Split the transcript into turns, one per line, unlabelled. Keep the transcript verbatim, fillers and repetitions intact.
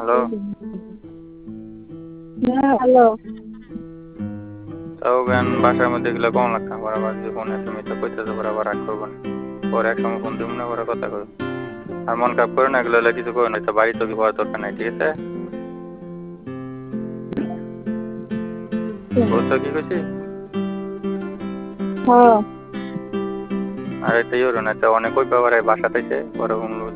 Hello.
হ্যাঁ, hello.
তাও জ্ঞান বাসার মধ্যে গেলে কম লাগতাম বরাবর যে ফোনে তুমি তো কইতেছো বরাবর রাগ করবো না। পরে এক সময় ফোন দিব না পরে কথা কই। আর মন খারাপ করে না এগুলো হলে কিছু করে না তো বাড়ি তো কি হওয়ার দরকার নাই ঠিক আছে। বুঝছো কি কইছি?
হ্যাঁ।
আর এটা ইয়ে হলো না তো অনেক কই পাবার বাসাতে এসে পরে